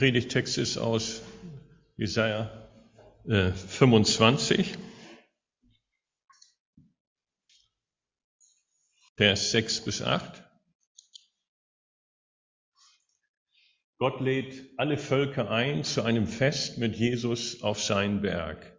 Predigtext ist aus Jesaja 25, Vers 6 bis 8. Gott lädt alle Völker ein zu einem Fest mit Jesus auf seinen Berg.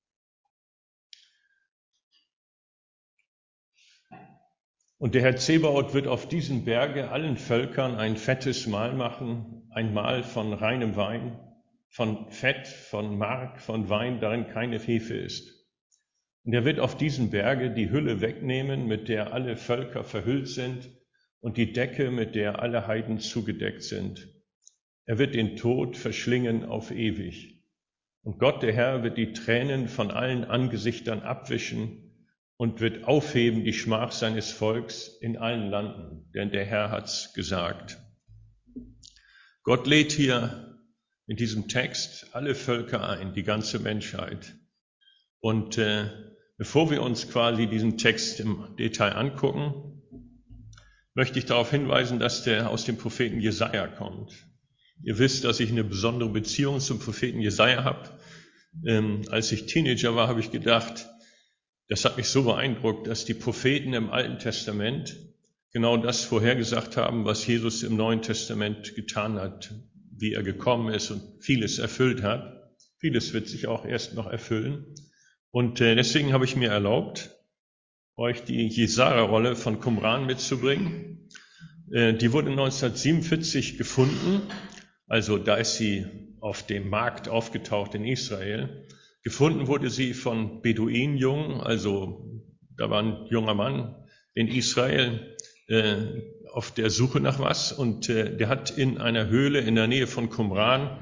Und der Herr Zebaoth wird auf diesem Berge allen Völkern ein fettes Mahl machen, ein Mahl von reinem Wein, von Fett, von Mark, von Wein, darin keine Hefe ist. Und er wird auf diesem Berge die Hülle wegnehmen, mit der alle Völker verhüllt sind, und die Decke, mit der alle Heiden zugedeckt sind. Er wird den Tod verschlingen auf ewig. Und Gott, der Herr, wird die Tränen von allen Angesichtern abwischen und wird aufheben die Schmach seines Volks in allen Landen, denn der Herr hat's gesagt. Gott lädt hier in diesem Text alle Völker ein, die ganze Menschheit. Und bevor wir uns quasi diesen Text im Detail angucken, möchte ich darauf hinweisen, dass der aus dem Propheten Jesaja kommt. Ihr wisst, dass ich eine besondere Beziehung zum Propheten Jesaja habe. Als ich Teenager war, habe ich gedacht, das hat mich so beeindruckt, dass die Propheten im Alten Testament genau das vorhergesagt haben, was Jesus im Neuen Testament getan hat, wie er gekommen ist und vieles erfüllt hat. Vieles wird sich auch erst noch erfüllen. Und deswegen habe ich mir erlaubt, euch die Jesaja-Rolle von Qumran mitzubringen. Die wurde 1947 gefunden, also da ist sie auf dem Markt aufgetaucht in Israel. Gefunden wurde sie von Beduinenjungen, also da war ein junger Mann in Israel auf der Suche nach was, und der hat in einer Höhle in der Nähe von Qumran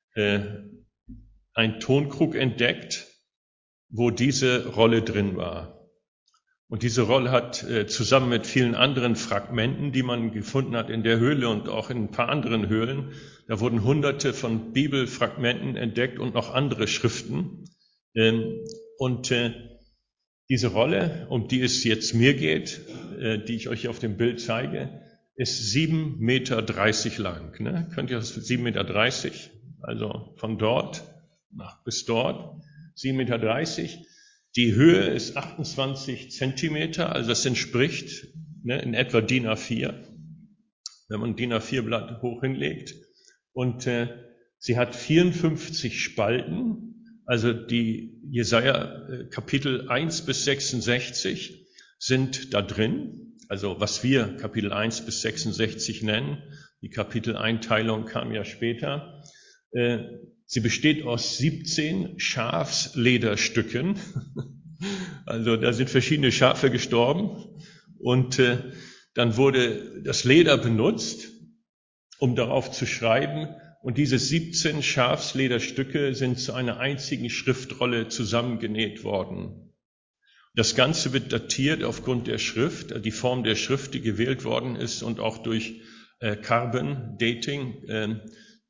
einen Tonkrug entdeckt, wo diese Rolle drin war. Und diese Rolle hat zusammen mit vielen anderen Fragmenten, die man gefunden hat in der Höhle und auch in ein paar anderen Höhlen, da wurden Hunderte von Bibelfragmenten entdeckt und noch andere Schriften. Und diese Rolle, um die es jetzt mir geht, die ich euch auf dem Bild zeige, ist 7,30 Meter lang. Ne? Könnt ihr das 7,30 Meter, also von dort bis dort, 7,30 Meter. Die Höhe ist 28 Zentimeter, also das entspricht in etwa DIN A4, wenn man ein DIN A4-Blatt hoch hinlegt. Und sie hat 54 Spalten, also die Jesaja Kapitel 1 bis 66 sind da drin, also was wir Kapitel 1 bis 66 nennen. Die Kapiteleinteilung kam ja später. Sie besteht aus 17 Schafslederstücken. Also da sind verschiedene Schafe gestorben. Und dann wurde das Leder benutzt, um darauf zu schreiben. Und diese 17 Schafslederstücke sind zu einer einzigen Schriftrolle zusammengenäht worden. Das Ganze wird datiert aufgrund der Schrift, die Form der Schrift, die gewählt worden ist, und auch durch Carbon Dating,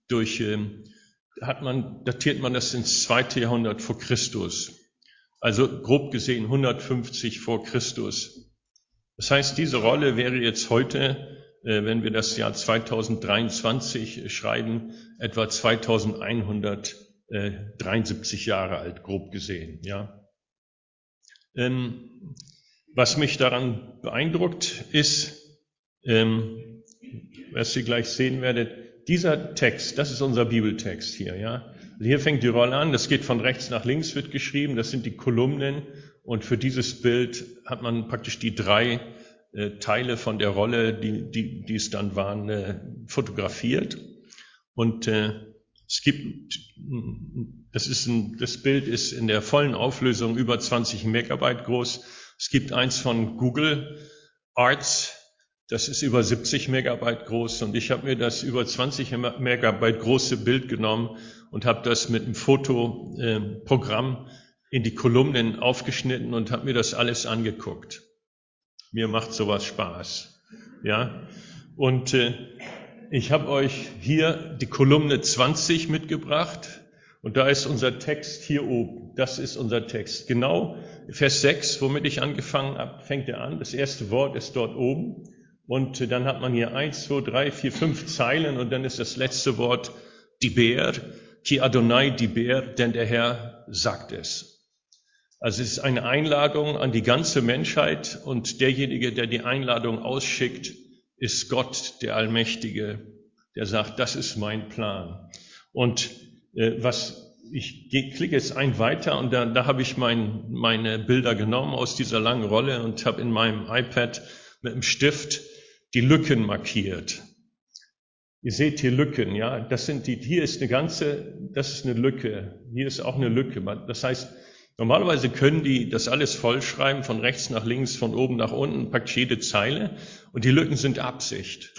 datiert man das ins 2. Jahrhundert vor Christus. Also grob gesehen 150 vor Christus. Das heißt, diese Rolle wäre jetzt heute, wenn wir das Jahr 2023 schreiben, etwa 2173 Jahre alt, grob gesehen, ja. Was mich daran beeindruckt ist, was ihr gleich sehen werdet, dieser Text, das ist unser Bibeltext hier, ja. Also hier fängt die Rolle an, das geht von rechts nach links, wird geschrieben, das sind die Kolumnen, und für dieses Bild hat man praktisch die 3 Teile von der Rolle, die es dann waren, fotografiert. Und das Bild ist in der vollen Auflösung über 20 Megabyte groß. Es gibt eins von Google Arts, das ist über 70 Megabyte groß, und ich habe mir das über 20 Megabyte große Bild genommen und habe das mit einem Fotoprogramm in die Kolumnen aufgeschnitten und habe mir das alles angeguckt. Mir macht sowas Spaß, ja. Und ich habe euch hier die Kolumne 20 mitgebracht, und da ist unser Text hier oben. Das ist unser Text. Genau Vers 6, womit ich angefangen habe, fängt er an. Das erste Wort ist dort oben. Und dann hat man hier 1, 2, 3, 4, 5 Zeilen, und dann ist das letzte Wort diber, ki Adonai diber, denn der Herr sagt es. Also es ist eine Einladung an die ganze Menschheit und derjenige, der die Einladung ausschickt, ist Gott, der Allmächtige, der sagt, das ist mein Plan. Und ich klicke jetzt ein weiter und da habe ich meine Bilder genommen aus dieser langen Rolle und habe in meinem iPad mit dem Stift die Lücken markiert. Ihr seht hier Lücken, ja, hier ist das ist eine Lücke, hier ist auch eine Lücke. Das heißt, normalerweise können die das alles vollschreiben, von rechts nach links, von oben nach unten, praktisch jede Zeile, und die Lücken sind Absicht.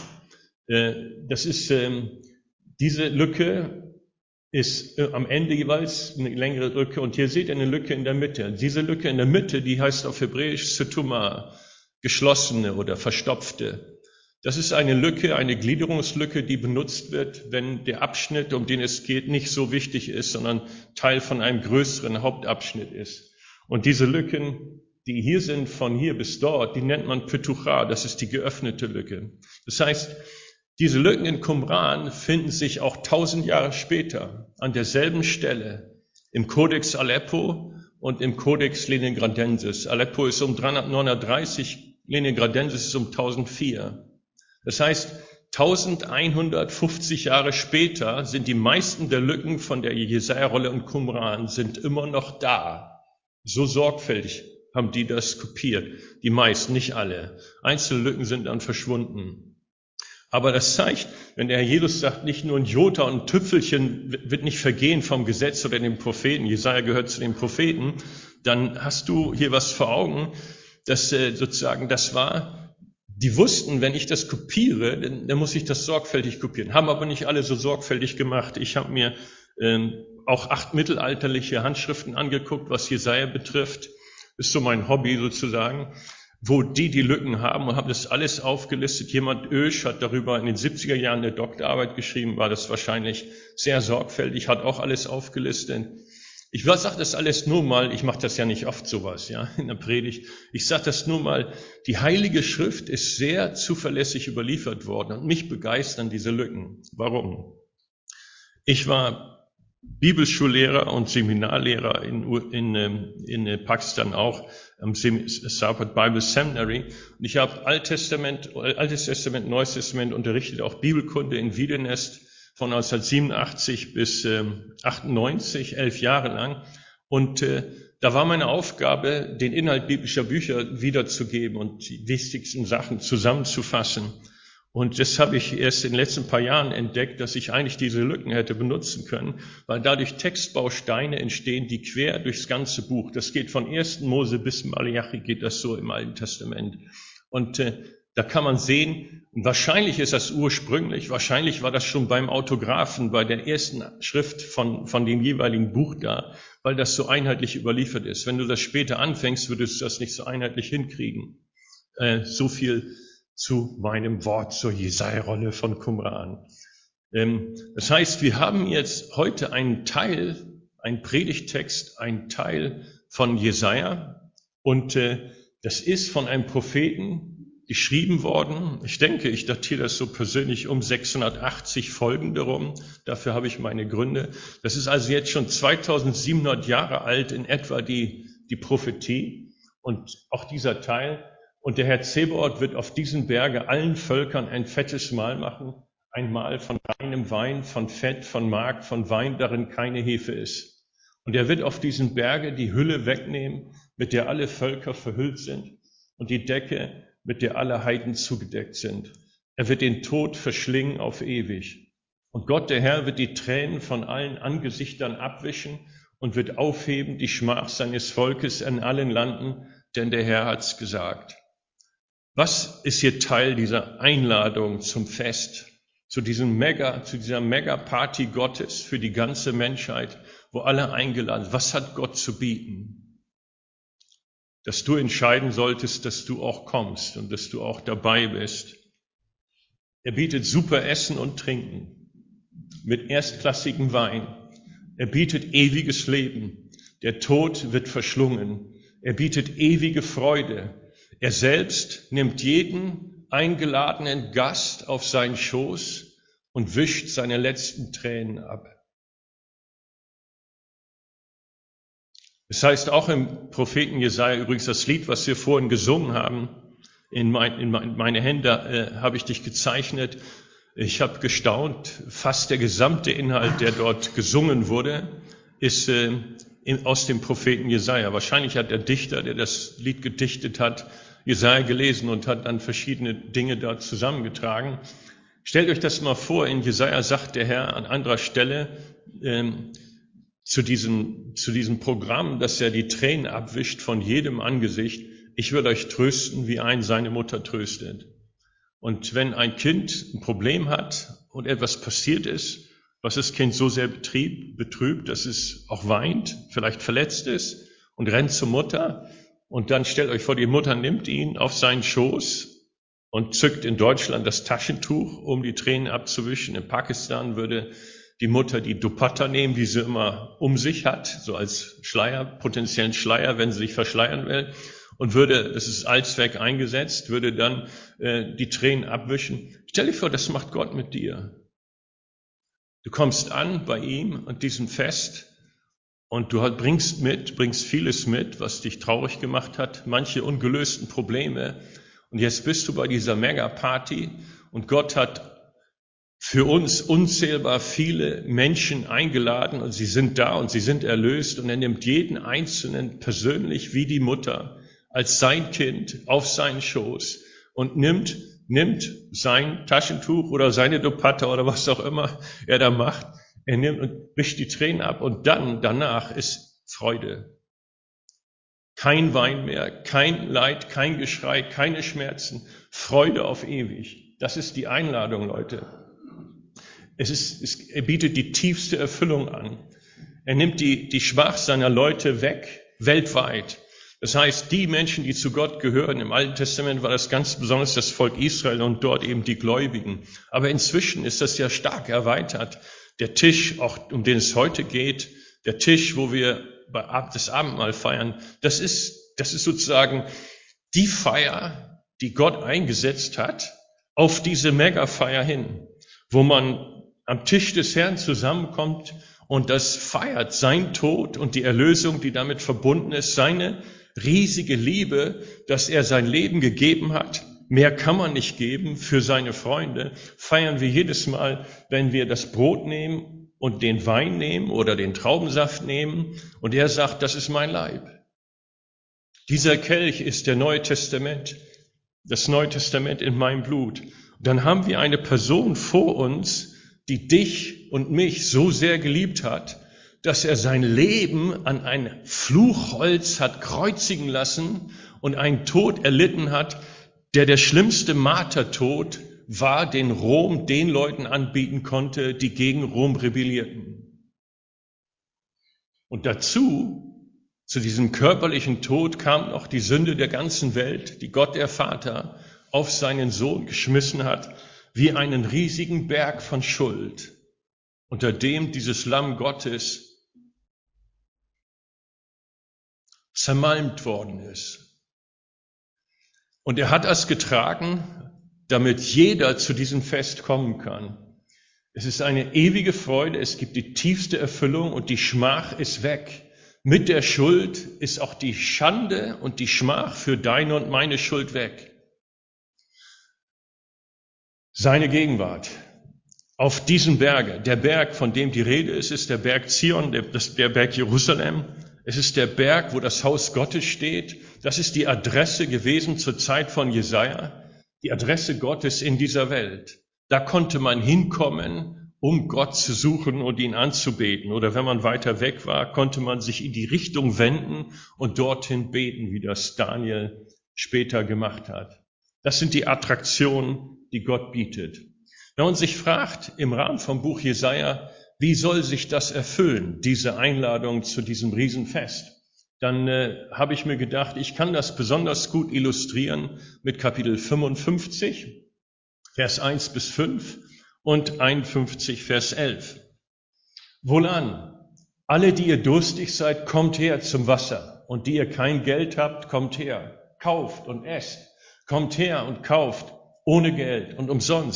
Diese Lücke ist am Ende jeweils eine längere Lücke, und hier seht ihr eine Lücke in der Mitte. Diese Lücke in der Mitte, die heißt auf Hebräisch Setuma, geschlossene oder verstopfte. Das ist eine Lücke, eine Gliederungslücke, die benutzt wird, wenn der Abschnitt, um den es geht, nicht so wichtig ist, sondern Teil von einem größeren Hauptabschnitt ist. Und diese Lücken, die hier sind, von hier bis dort, die nennt man Petucha, das ist die geöffnete Lücke. Das heißt, diese Lücken in Qumran finden sich auch 1000 Jahre später an derselben Stelle im Codex Aleppo und im Codex Leningradensis. Aleppo ist um 339, Leningradensis ist um 1004. Das heißt, 1150 Jahre später sind die meisten der Lücken von der Jesaja-Rolle und Qumran sind immer noch da. So sorgfältig haben die das kopiert. Die meisten, nicht alle. Einzelne Lücken sind dann verschwunden. Aber das zeigt, wenn der Herr Jesus sagt, nicht nur ein Jota und ein Tüpfelchen wird nicht vergehen vom Gesetz oder dem Propheten, Jesaja gehört zu den Propheten, dann hast du hier was vor Augen, dass sozusagen das war. Die wussten, wenn ich das kopiere, dann muss ich das sorgfältig kopieren. Haben aber nicht alle so sorgfältig gemacht. Ich habe mir auch 8 mittelalterliche Handschriften angeguckt, was Jesaja betrifft. Ist so mein Hobby sozusagen, wo die Lücken haben, und habe das alles aufgelistet. Jemand, Oesch, hat darüber in den 70er Jahren eine Doktorarbeit geschrieben, war das wahrscheinlich sehr sorgfältig, hat auch alles aufgelistet. Ich sage das alles nur mal, ich mache das ja nicht oft sowas, ja, in der Predigt. Ich sage das nur mal, die Heilige Schrift ist sehr zuverlässig überliefert worden und mich begeistern diese Lücken. Warum? Ich war Bibelschullehrer und Seminarlehrer in Pakistan auch, am Sarpat Bible Seminary. Und ich habe Altes Testament, Neues Testament unterrichtet, auch Bibelkunde in Wiedenest von 1987 bis 98, 11 Jahre lang. Und da war meine Aufgabe, den Inhalt biblischer Bücher wiederzugeben und die wichtigsten Sachen zusammenzufassen. Und das habe ich erst in den letzten paar Jahren entdeckt, dass ich eigentlich diese Lücken hätte benutzen können, weil dadurch Textbausteine entstehen, die quer durchs ganze Buch, das geht von 1. Mose bis Malachi, geht das so im Alten Testament. Und da kann man sehen, wahrscheinlich ist das ursprünglich, wahrscheinlich war das schon beim Autographen, bei der ersten Schrift von dem jeweiligen Buch da, weil das so einheitlich überliefert ist. Wenn du das später anfängst, würdest du das nicht so einheitlich hinkriegen. So viel zu meinem Wort zur Jesaja-Rolle von Qumran. Das heißt, wir haben jetzt heute einen Predigttext, einen Teil von Jesaja, und das ist von einem Propheten geschrieben worden. Ich denke, ich datiere das so persönlich um 680 folgende rum. Dafür habe ich meine Gründe. Das ist also jetzt schon 2700 Jahre alt in etwa die Prophetie und auch dieser Teil. Und der Herr Zebaoth wird auf diesem Berge allen Völkern ein fettes Mahl machen, ein Mahl von reinem Wein, von Fett, von Mark, von Wein, darin keine Hefe ist. Und er wird auf diesem Berge die Hülle wegnehmen, mit der alle Völker verhüllt sind, und die Decke, mit der alle Heiden zugedeckt sind. Er wird den Tod verschlingen auf ewig. Und Gott, der Herr, wird die Tränen von allen Angesichtern abwischen und wird aufheben die Schmach seines Volkes in allen Landen, denn der Herr hat's gesagt. Was ist hier Teil dieser Einladung zum Fest, zu dieser Mega-Party Gottes für die ganze Menschheit, wo alle eingeladen sind? Was hat Gott zu bieten? Dass du entscheiden solltest, dass du auch kommst und dass du auch dabei bist. Er bietet super Essen und Trinken mit erstklassigem Wein. Er bietet ewiges Leben. Der Tod wird verschlungen. Er bietet ewige Freude. Er selbst nimmt jeden eingeladenen Gast auf seinen Schoß und wischt seine letzten Tränen ab. Es heißt auch im Propheten Jesaja, übrigens das Lied, was wir vorhin gesungen haben, in meine Hände habe ich dich gezeichnet. Ich habe gestaunt, fast der gesamte Inhalt, der dort gesungen wurde, ist aus dem Propheten Jesaja. Wahrscheinlich hat der Dichter, der das Lied gedichtet hat, Jesaja gelesen und hat dann verschiedene Dinge da zusammengetragen. Stellt euch das mal vor, in Jesaja sagt der Herr an anderer Stelle zu diesem Programm, dass er die Tränen abwischt von jedem Angesicht: Ich will euch trösten, wie ein seine Mutter tröstet. Und wenn ein Kind ein Problem hat und etwas passiert ist, was das Kind so sehr betrübt, dass es auch weint, vielleicht verletzt ist und rennt zur Mutter, und dann stellt euch vor, die Mutter nimmt ihn auf seinen Schoß und zückt in Deutschland das Taschentuch, um die Tränen abzuwischen. In Pakistan würde die Mutter die Dupatta nehmen, die sie immer um sich hat, so als Schleier, potenziellen Schleier, wenn sie sich verschleiern will, und würde, das ist allzweck eingesetzt, würde dann die Tränen abwischen. Stell dir vor, das macht Gott mit dir. Du kommst an bei ihm an diesem Fest und du bringst vieles mit, was dich traurig gemacht hat, manche ungelösten Probleme. Und jetzt bist du bei dieser Mega-Party und Gott hat für uns unzählbar viele Menschen eingeladen und sie sind da und sie sind erlöst, und er nimmt jeden Einzelnen persönlich wie die Mutter als sein Kind auf seinen Schoß und nimmt sein Taschentuch oder seine Dupatta oder was auch immer er da macht. Er nimmt und wischt die Tränen ab, und dann, danach ist Freude. Kein Wein mehr, kein Leid, kein Geschrei, keine Schmerzen, Freude auf ewig. Das ist die Einladung, Leute. Er bietet die tiefste Erfüllung an. Er nimmt die Schmach seiner Leute weg, weltweit. Das heißt, die Menschen, die zu Gott gehören, im Alten Testament war das ganz besonders das Volk Israel und dort eben die Gläubigen. Aber inzwischen ist das ja stark erweitert. Der Tisch, auch um den es heute geht, der Tisch, wo wir das Abendmahl feiern, das ist sozusagen die Feier, die Gott eingesetzt hat, auf diese Mega-Feier hin, wo man am Tisch des Herrn zusammenkommt und das feiert, sein Tod und die Erlösung, die damit verbunden ist, seine riesige Liebe, dass er sein Leben gegeben hat. Mehr kann man nicht geben für seine Freunde. Feiern wir jedes Mal, wenn wir das Brot nehmen und den Wein nehmen oder den Traubensaft nehmen und er sagt, das ist mein Leib. Dieser Kelch ist das Neue Testament in meinem Blut. Und dann haben wir eine Person vor uns, die dich und mich so sehr geliebt hat, dass er sein Leben an ein Fluchholz hat kreuzigen lassen und einen Tod erlitten hat, der schlimmste Martertod war, den Rom den Leuten anbieten konnte, die gegen Rom rebellierten. Und dazu, zu diesem körperlichen Tod, kam noch die Sünde der ganzen Welt, die Gott der Vater auf seinen Sohn geschmissen hat, wie einen riesigen Berg von Schuld, unter dem dieses Lamm Gottes zermalmt worden ist. Und er hat das getragen, damit jeder zu diesem Fest kommen kann. Es ist eine ewige Freude, es gibt die tiefste Erfüllung und die Schmach ist weg. Mit der Schuld ist auch die Schande und die Schmach für deine und meine Schuld weg. Seine Gegenwart auf diesem Berge, der Berg, von dem die Rede ist, ist der Berg Zion, der Berg Jerusalem. Es ist der Berg, wo das Haus Gottes steht. Das ist die Adresse gewesen zur Zeit von Jesaja, die Adresse Gottes in dieser Welt. Da konnte man hinkommen, um Gott zu suchen und ihn anzubeten. Oder wenn man weiter weg war, konnte man sich in die Richtung wenden und dorthin beten, wie das Daniel später gemacht hat. Das sind die Attraktionen, die Gott bietet. Wenn man sich fragt im Rahmen vom Buch Jesaja, wie soll sich das erfüllen, diese Einladung zu diesem Riesenfest? Dann habe ich mir gedacht, ich kann das besonders gut illustrieren mit Kapitel 55, Vers 1 bis 5 und 51, Vers 11. Wohlan, alle, die ihr durstig seid, kommt her zum Wasser, und die ihr kein Geld habt, kommt her, kauft und esst. Kommt her und kauft ohne Geld und umsonst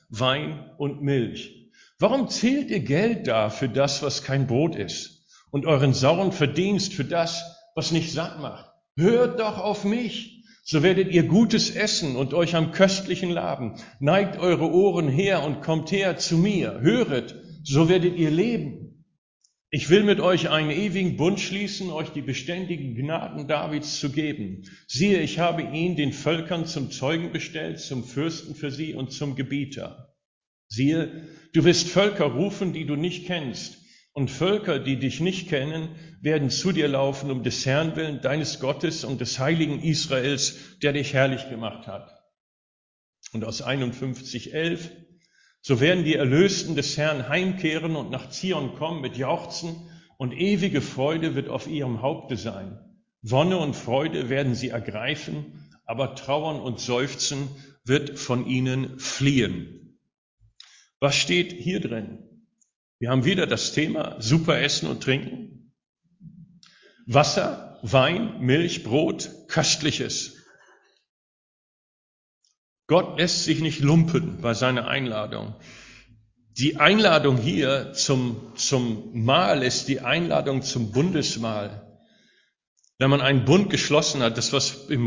Wein und Milch. Warum zählt ihr Geld da für das, was kein Brot ist, und euren sauren Verdienst für das, was nicht satt macht? Hört doch auf mich, so werdet ihr Gutes essen und euch am Köstlichen laben. Neigt eure Ohren her und kommt her zu mir. Höret, so werdet ihr leben. Ich will mit euch einen ewigen Bund schließen, euch die beständigen Gnaden Davids zu geben. Siehe, ich habe ihn den Völkern zum Zeugen bestellt, zum Fürsten für sie und zum Gebieter. Siehe, du wirst Völker rufen, die du nicht kennst, und Völker, die dich nicht kennen, werden zu dir laufen, um des Herrn willen, deines Gottes und des heiligen Israels, der dich herrlich gemacht hat. Und aus 51,11: So werden die Erlösten des Herrn heimkehren und nach Zion kommen mit Jauchzen, und ewige Freude wird auf ihrem Haupte sein. Wonne und Freude werden sie ergreifen, aber Trauern und Seufzen wird von ihnen fliehen. Was steht hier drin? Wir haben wieder das Thema super Essen und Trinken. Wasser, Wein, Milch, Brot, Köstliches. Gott lässt sich nicht lumpen bei seiner Einladung. Die Einladung hier zum Mahl ist die Einladung zum Bundesmahl. Wenn man einen Bund geschlossen hat, das was im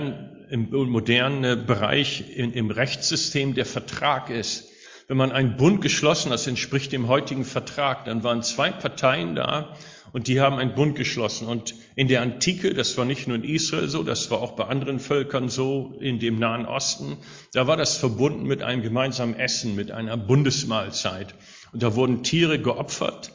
modernen Bereich im Rechtssystem der Vertrag ist. Wenn man einen Bund geschlossen hat, das entspricht dem heutigen Vertrag, dann waren zwei Parteien da und die haben einen Bund geschlossen. Und in der Antike, das war nicht nur in Israel so, das war auch bei anderen Völkern so, in dem Nahen Osten, da war das verbunden mit einem gemeinsamen Essen, mit einer Bundesmahlzeit. Und da wurden Tiere geopfert.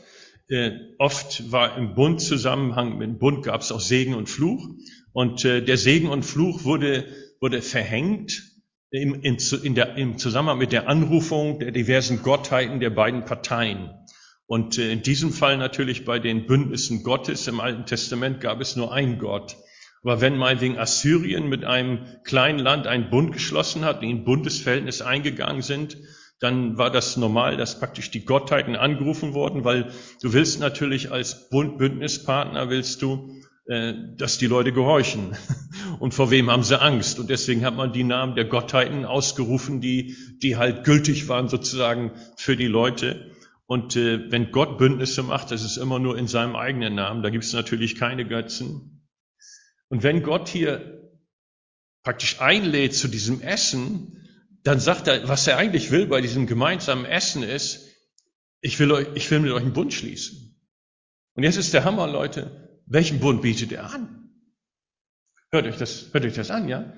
Oft war im Bundzusammenhang, mit dem Bund gab es auch Segen und Fluch. Und der Segen und Fluch wurde verhängt im Zusammenhang mit der Anrufung der diversen Gottheiten der beiden Parteien. Und in diesem Fall natürlich bei den Bündnissen Gottes im Alten Testament gab es nur einen Gott. Aber wenn meinetwegen Assyrien mit einem kleinen Land einen Bund geschlossen hat, die in Bundesverhältnis eingegangen sind, dann war das normal, dass praktisch die Gottheiten angerufen wurden, weil du willst natürlich als Bündnispartner, willst du, dass die Leute gehorchen. Und vor wem haben sie Angst? Und deswegen hat man die Namen der Gottheiten ausgerufen, die halt gültig waren sozusagen für die Leute. Und wenn Gott Bündnisse macht, das ist immer nur in seinem eigenen Namen. Da gibt es natürlich keine Götzen. Und wenn Gott hier praktisch einlädt zu diesem Essen, dann sagt er, was er eigentlich will bei diesem gemeinsamen Essen ist, ich will mit euch einen Bund schließen. Und jetzt ist der Hammer, Leute. Welchen Bund bietet er an? Hört euch das an, ja?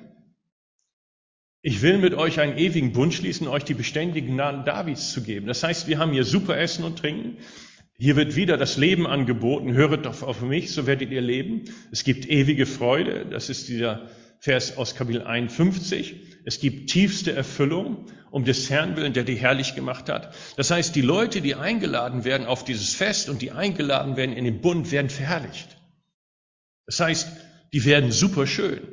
Ich will mit euch einen ewigen Bund schließen, euch die beständigen Gnaden Davids zu geben. Das heißt, wir haben hier super Essen und Trinken. Hier wird wieder das Leben angeboten. Höret doch auf mich, so werdet ihr leben. Es gibt ewige Freude. Das ist dieser Vers aus Kapitel 51. Es gibt tiefste Erfüllung um des Herrn willen, der die herrlich gemacht hat. Das heißt, die Leute, die eingeladen werden auf dieses Fest und die eingeladen werden in den Bund, werden verherrlicht. Das heißt, die werden super schön.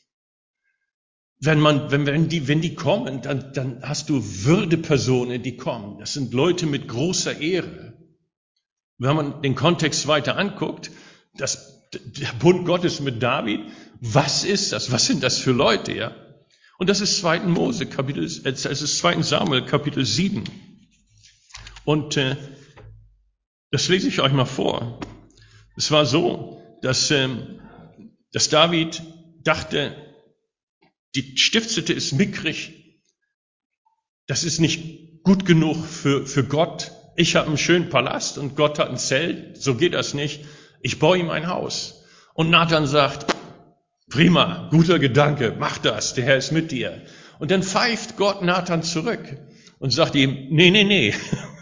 Wenn die kommen, dann hast du Würdepersonen, die kommen. Das sind Leute mit großer Ehre. Wenn man den Kontext weiter anguckt, der Bund Gottes mit David, was ist das? Was sind das für Leute, ja? Und das ist 2. Samuel, Kapitel 7. Und das lese ich euch mal vor. Es war so, dass David dachte, die Stiftshütte ist mickrig, das ist nicht gut genug für Gott. Ich habe einen schönen Palast und Gott hat ein Zelt, so geht das nicht. Ich baue ihm ein Haus. Und Nathan sagt, prima, guter Gedanke, mach das, der Herr ist mit dir. Und dann pfeift Gott Nathan zurück und sagt ihm, nee,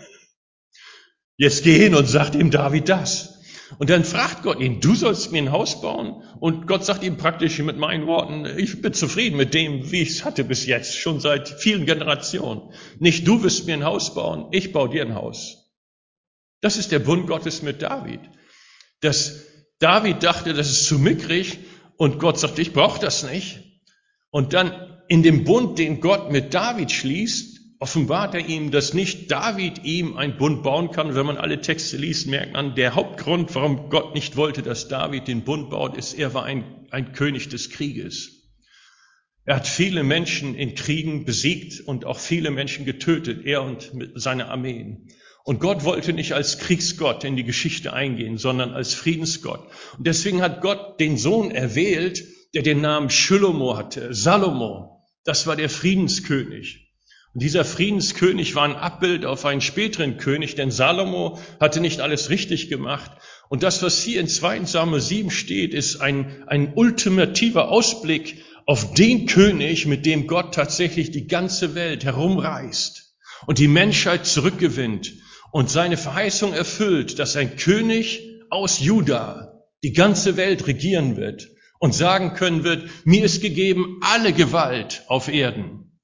jetzt geh hin und sag dem David das. Und dann fragt Gott ihn, du sollst mir ein Haus bauen? Und Gott sagt ihm praktisch mit meinen Worten, ich bin zufrieden mit dem, wie ich es hatte bis jetzt, schon seit vielen Generationen. Nicht du wirst mir ein Haus bauen, ich baue dir ein Haus. Das ist der Bund Gottes mit David. Dass David dachte, das ist zu mickrig und Gott sagt, ich brauche das nicht. Und dann in dem Bund, den Gott mit David schließt, offenbart er ihm, dass nicht David ihm einen Bund bauen kann. Wenn man alle Texte liest, merkt man, der Hauptgrund, warum Gott nicht wollte, dass David den Bund baut, ist, er war ein König des Krieges. Er hat viele Menschen in Kriegen besiegt und auch viele Menschen getötet, er und seine Armeen. Und Gott wollte nicht als Kriegsgott in die Geschichte eingehen, sondern als Friedensgott. Und deswegen hat Gott den Sohn erwählt, der den Namen Shlomo hatte, Salomo. Das war der Friedenskönig. Und dieser Friedenskönig war ein Abbild auf einen späteren König, denn Salomo hatte nicht alles richtig gemacht. Und das, was hier in 2. Samuel 7 steht, ist ein ultimativer Ausblick auf den König, mit dem Gott tatsächlich die ganze Welt herumreist und die Menschheit zurückgewinnt und seine Verheißung erfüllt, dass ein König aus Juda die ganze Welt regieren wird und sagen können wird, mir ist gegeben alle Gewalt auf Erden.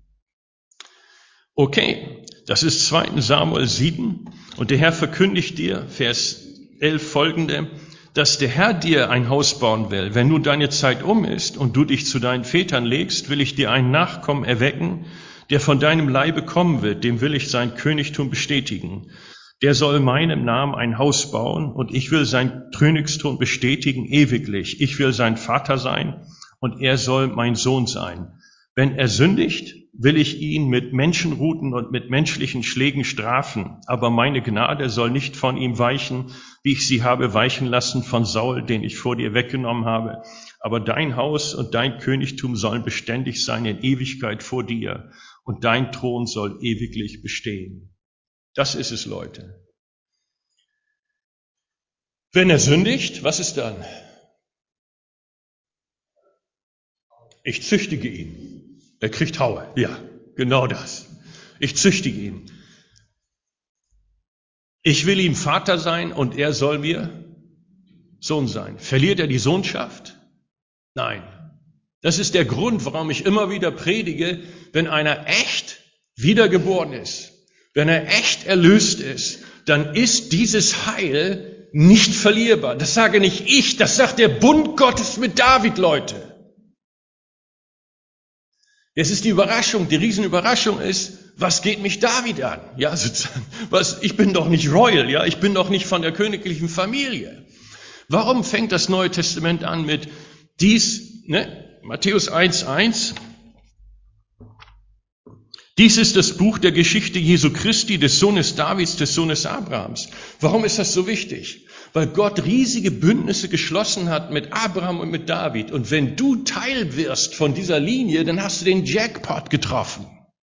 Okay, das ist 2. Samuel 7 und der Herr verkündigt dir, Vers 11 folgende, dass der Herr dir ein Haus bauen will. Wenn nun deine Zeit um ist und du dich zu deinen Vätern legst, will ich dir einen Nachkommen erwecken, der von deinem Leibe kommen wird, dem will ich sein Königtum bestätigen. Der soll meinem Namen ein Haus bauen und ich will sein Königstum bestätigen ewiglich. Ich will sein Vater sein und er soll mein Sohn sein. Wenn er sündigt, will ich ihn mit Menschenruten und mit menschlichen Schlägen strafen. Aber meine Gnade soll nicht von ihm weichen, wie ich sie habe weichen lassen von Saul, den ich vor dir weggenommen habe. Aber dein Haus und dein Königtum sollen beständig sein in Ewigkeit vor dir. Und dein Thron soll ewiglich bestehen. Das ist es, Leute. Wenn er sündigt, was ist dann? Ich züchtige ihn. Er kriegt Haue. Ja, genau das. Ich züchtige ihn. Ich will ihm Vater sein und er soll mir Sohn sein. Verliert er die Sohnschaft? Nein. Das ist der Grund, warum ich immer wieder predige, wenn einer echt wiedergeboren ist, wenn er echt erlöst ist, dann ist dieses Heil nicht verlierbar. Das sage nicht ich, das sagt der Bund Gottes mit David, Leute. Jetzt ist die Überraschung, die Riesenüberraschung ist, was geht mich David an? Ja, sozusagen, ich bin doch nicht royal, ja, ich bin doch nicht von der königlichen Familie. Warum fängt das Neue Testament an mit Matthäus 1,1? Dies ist das Buch der Geschichte Jesu Christi, des Sohnes Davids, des Sohnes Abrahams. Warum ist das so wichtig? Weil Gott riesige Bündnisse geschlossen hat mit Abraham und mit David. Und wenn du Teil wirst von dieser Linie, dann hast du den Jackpot getroffen.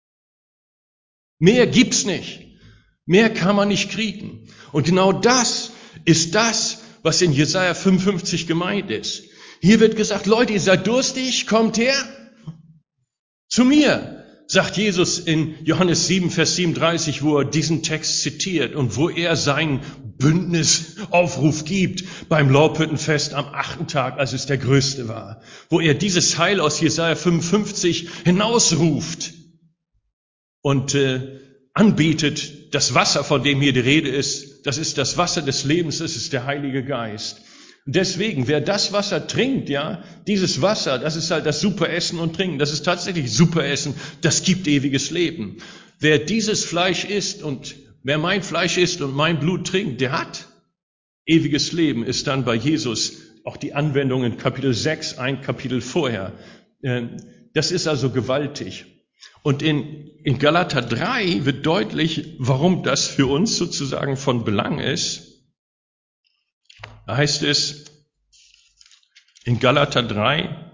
Mehr gibt's nicht. Mehr kann man nicht kriegen. Und genau das ist das, was in Jesaja 55 gemeint ist. Hier wird gesagt, Leute, ihr seid durstig, kommt her zu mir. Sagt Jesus in Johannes 7, Vers 37, wo er diesen Text zitiert und wo er seinen Bündnisaufruf gibt beim Laubhüttenfest am 8. Tag, als es der größte war, wo er dieses Heil aus Jesaja 55 hinausruft und anbietet. Das Wasser, von dem hier die Rede ist, das ist das Wasser des Lebens, das ist der Heilige Geist. Deswegen, wer das Wasser trinkt, ja, dieses Wasser, das ist halt das super Essen und Trinken, das ist tatsächlich super Essen, das gibt ewiges Leben. Wer dieses Fleisch isst und wer mein Fleisch isst und mein Blut trinkt, der hat ewiges Leben, ist dann bei Jesus auch die Anwendung in Kapitel 6, ein Kapitel vorher. Das ist also gewaltig. Und in Galater 3 wird deutlich, warum das für uns sozusagen von Belang ist. Da heißt es in Galater 3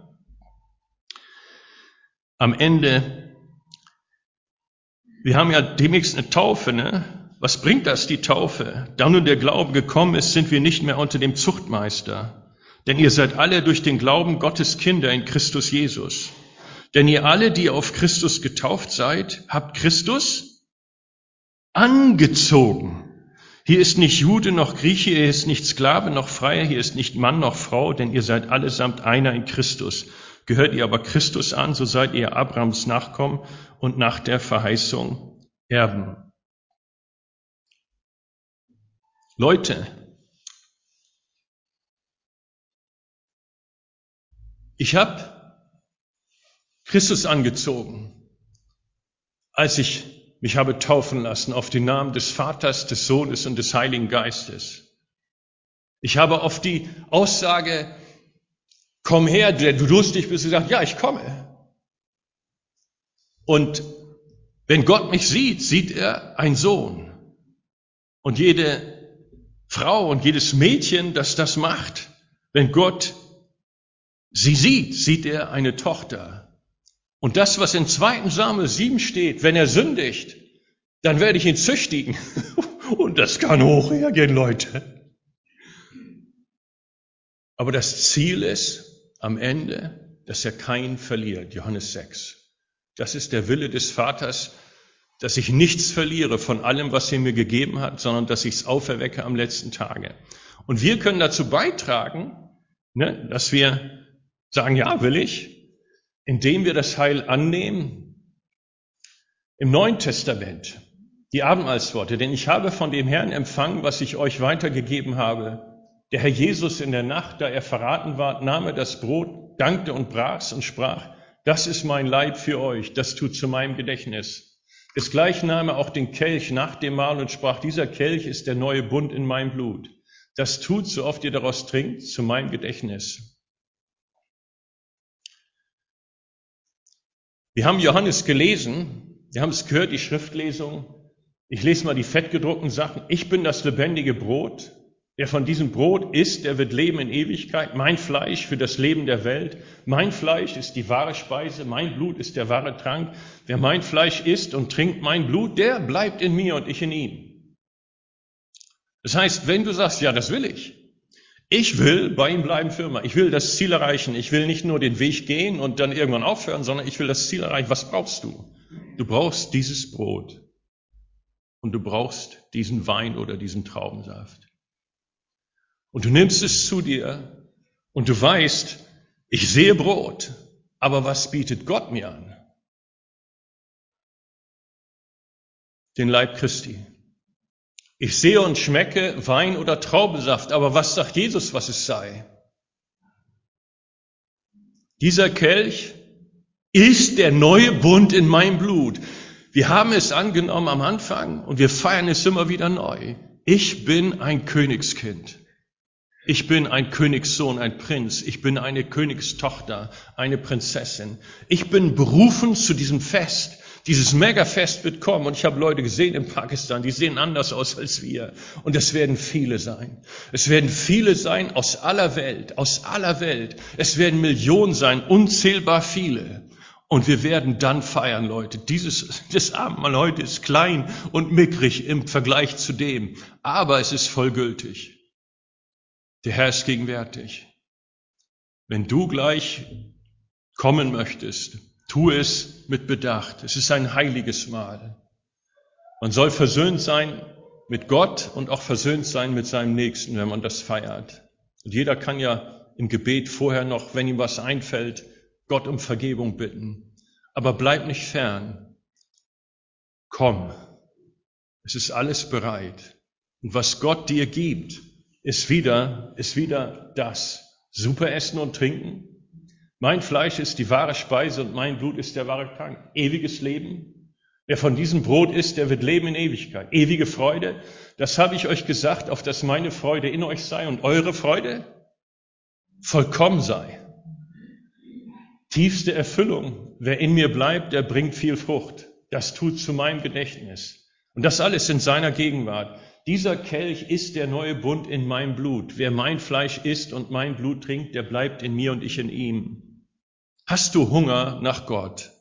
am Ende, wir haben ja demnächst eine Taufe, ne? Was bringt das, die Taufe? Da nun der Glaube gekommen ist, sind wir nicht mehr unter dem Zuchtmeister. Denn ihr seid alle durch den Glauben Gottes Kinder in Christus Jesus. Denn ihr alle, die auf Christus getauft seid, habt Christus angezogen. Hier ist nicht Jude noch Grieche, hier ist nicht Sklave noch Freier, hier ist nicht Mann noch Frau, denn ihr seid allesamt einer in Christus. Gehört ihr aber Christus an, so seid ihr Abrahams Nachkommen und nach der Verheißung Erben. Leute, ich habe Christus angezogen, als ich mich habe taufen lassen auf den Namen des Vaters, des Sohnes und des Heiligen Geistes. Ich habe auf die Aussage, komm her, der du durstig bist, gesagt, ja, ich komme. Und wenn Gott mich sieht, sieht er einen Sohn. Und jede Frau und jedes Mädchen, das das macht, wenn Gott sie sieht, sieht er eine Tochter. Und das, was in 2. Samuel 7 steht, wenn er sündigt, dann werde ich ihn züchtigen. Und das kann hoch hergehen, Leute. Aber das Ziel ist am Ende, dass er keinen verliert. Johannes 6. Das ist der Wille des Vaters, dass ich nichts verliere von allem, was er mir gegeben hat, sondern dass ich es auferwecke am letzten Tage. Und wir können dazu beitragen, dass wir sagen, ja, will ich, indem wir das Heil annehmen. Im Neuen Testament, die Abendmahlsworte, denn ich habe von dem Herrn empfangen, was ich euch weitergegeben habe. Der Herr Jesus in der Nacht, da er verraten war, nahm er das Brot, dankte und brach's und sprach, das ist mein Leib für euch, das tut zu meinem Gedächtnis. Desgleichen nahm er auch den Kelch nach dem Mahl und sprach, dieser Kelch ist der neue Bund in meinem Blut. Das tut, so oft ihr daraus trinkt, zu meinem Gedächtnis. Wir haben Johannes gelesen, wir haben es gehört, die Schriftlesung. Ich lese mal die fettgedruckten Sachen. Ich bin das lebendige Brot. Wer von diesem Brot isst, der wird leben in Ewigkeit. Mein Fleisch für das Leben der Welt. Mein Fleisch ist die wahre Speise. Mein Blut ist der wahre Trank. Wer mein Fleisch isst und trinkt mein Blut, der bleibt in mir und ich in ihm. Das heißt, wenn du sagst, ja, das will ich. Ich will bei ihm bleiben für immer. Ich will das Ziel erreichen. Ich will nicht nur den Weg gehen und dann irgendwann aufhören, sondern ich will das Ziel erreichen. Was brauchst du? Du brauchst dieses Brot. Und du brauchst diesen Wein oder diesen Traubensaft. Und du nimmst es zu dir und du weißt, ich sehe Brot, aber was bietet Gott mir an? Den Leib Christi. Ich sehe und schmecke Wein oder Traubensaft, aber was sagt Jesus, was es sei? Dieser Kelch ist der neue Bund in meinem Blut. Wir haben es angenommen am Anfang und wir feiern es immer wieder neu. Ich bin ein Königskind. Ich bin ein Königssohn, ein Prinz. Ich bin eine Königstochter, eine Prinzessin. Ich bin berufen zu diesem Fest. Dieses Megafest wird kommen. Und ich habe Leute gesehen in Pakistan, die sehen anders aus als wir. Und es werden viele sein. Es werden viele sein aus aller Welt, aus aller Welt. Es werden Millionen sein, unzählbar viele. Und wir werden dann feiern, Leute. Das Abendmahl heute ist klein und mickrig im Vergleich zu dem. Aber es ist vollgültig. Der Herr ist gegenwärtig. Wenn du gleich kommen möchtest, tu es mit Bedacht. Es ist ein heiliges Mahl. Man soll versöhnt sein mit Gott und auch versöhnt sein mit seinem Nächsten, wenn man das feiert. Und jeder kann ja im Gebet vorher noch, wenn ihm was einfällt, Gott um Vergebung bitten. Aber bleib nicht fern. Komm. Es ist alles bereit. Und was Gott dir gibt, ist wieder das. Super Essen und Trinken. Mein Fleisch ist die wahre Speise und mein Blut ist der wahre Trank. Ewiges Leben. Wer von diesem Brot isst, der wird leben in Ewigkeit. Ewige Freude. Das habe ich euch gesagt, auf dass meine Freude in euch sei und eure Freude vollkommen sei. Tiefste Erfüllung. Wer in mir bleibt, der bringt viel Frucht. Das tut zu meinem Gedächtnis. Und das alles in seiner Gegenwart. Dieser Kelch ist der neue Bund in meinem Blut. Wer mein Fleisch isst und mein Blut trinkt, der bleibt in mir und ich in ihm. Hast du Hunger nach Gott?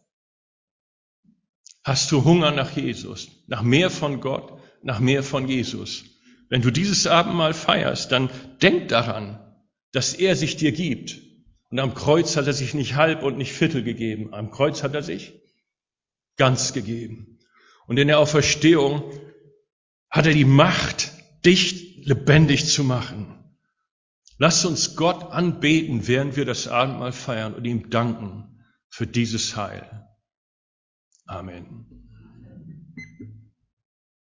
Hast du Hunger nach Jesus? Nach mehr von Gott, nach mehr von Jesus? Wenn du dieses Abendmahl feierst, dann denk daran, dass er sich dir gibt. Und am Kreuz hat er sich nicht halb und nicht Viertel gegeben. Am Kreuz hat er sich ganz gegeben. Und in der Auferstehung hat er die Macht, dich lebendig zu machen. Lasst uns Gott anbeten, während wir das Abendmahl feiern und ihm danken für dieses Heil. Amen.